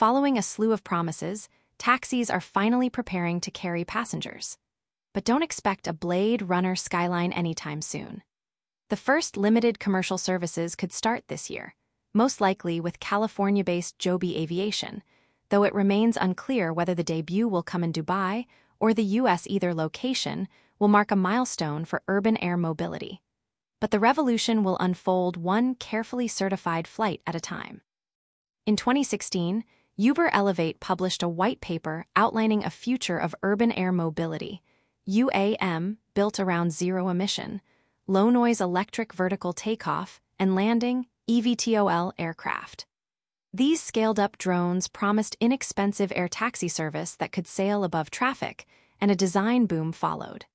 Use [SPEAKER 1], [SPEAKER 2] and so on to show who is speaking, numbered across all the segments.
[SPEAKER 1] Following a slew of promises, taxis are finally preparing to carry passengers. But don't expect a Blade Runner skyline anytime soon. The first limited commercial services could start this year, most likely with California-based Joby Aviation, though it remains unclear whether the debut will come in Dubai or the U.S. Either location will mark a milestone for urban air mobility. But the revolution will unfold one carefully certified flight at a time. In 2016, Uber Elevate published a white paper outlining a future of urban air mobility, UAM, built around zero-emission, low-noise electric vertical takeoff and landing (eVTOL) aircraft. These scaled-up drones promised inexpensive air taxi service that could sail above traffic, and a design boom followed.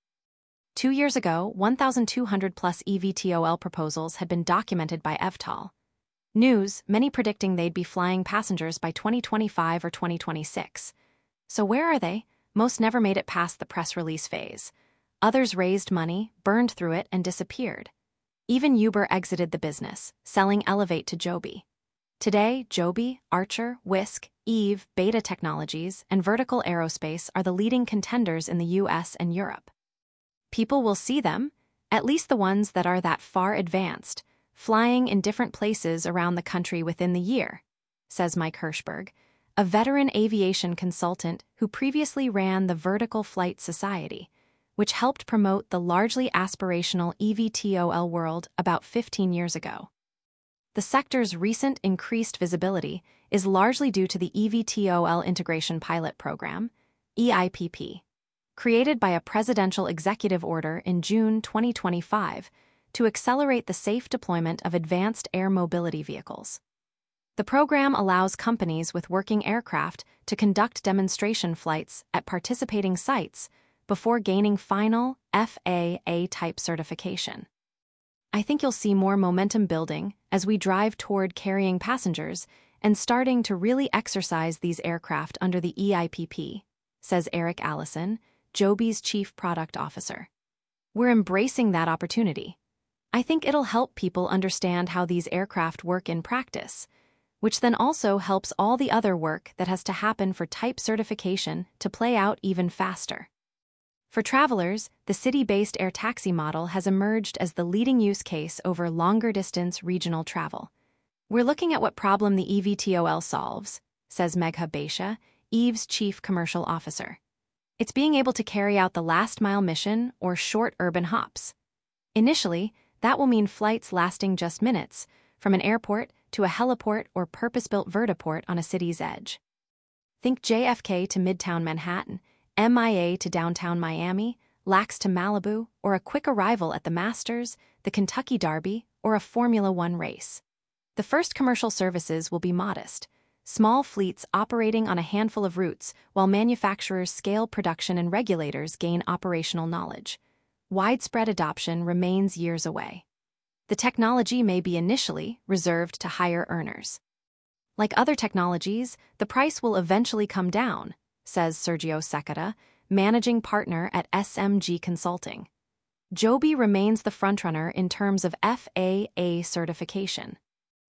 [SPEAKER 1] 2 years ago, 1,200-plus eVTOL proposals had been documented by eVTOL. News, many predicting they'd be flying passengers by 2025 or 2026. So where are they? Most never made it past the press release phase. Others raised money, burned through it, and disappeared. Even Uber exited the business, selling Elevate to Joby. Today, Joby, Archer, Wisk, Eve, Beta Technologies, and Vertical Aerospace are the leading contenders in the US and Europe. People will see them, at least the ones that are that far advanced, flying in different places around the country within the year, says Mike Hirschberg, a veteran aviation consultant who previously ran the Vertical Flight Society, which helped promote the largely aspirational eVTOL world about 15 years ago. The sector's recent increased visibility is largely due to the eVTOL Integration Pilot Program, EIPP, created by a presidential executive order in June 2025 to accelerate the safe deployment of advanced air mobility vehicles. The program allows companies with working aircraft to conduct demonstration flights at participating sites before gaining final FAA-type certification. I think you'll see more momentum building as we drive toward carrying passengers and starting to really exercise these aircraft under the EIPP, says Eric Allison, Joby's chief product officer. We're embracing that opportunity. I think it'll help people understand how these aircraft work in practice, which then also helps all the other work that has to happen for type certification to play out even faster. For travelers, the city-based air taxi model has emerged as the leading use case over longer-distance regional travel. We're looking at what problem the eVTOL solves, says Megha Baisha, Eve's chief commercial officer. It's being able to carry out the last-mile mission or short urban hops. Initially, that will mean flights lasting just minutes, from an airport to a heliport or purpose-built vertiport on a city's edge. Think JFK to Midtown Manhattan, MIA to downtown Miami, LAX to Malibu, or a quick arrival at the Masters, the Kentucky Derby, or a Formula One race. The first commercial services will be modest, small fleets operating on a handful of routes while manufacturers scale production and regulators gain operational knowledge. Widespread adoption remains years away. The technology may be initially reserved to higher earners. Like other technologies, the price will eventually come down, says Sergio Secada, managing partner at SMG Consulting. Joby remains the frontrunner in terms of FAA certification.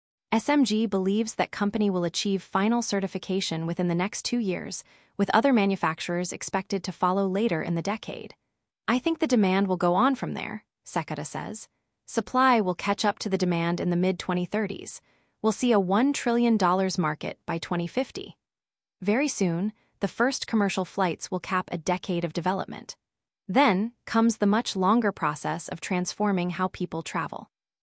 [SPEAKER 1] SMG believes that company will achieve final certification within the next 2 years, with other manufacturers expected to follow later in the decade. I think the demand will go on from there, Secada says. Supply will catch up to the demand in the mid-2030s. We'll see a $1 trillion market by 2050. Very soon, the first commercial flights will cap a decade of development. Then comes the much longer process of transforming how people travel.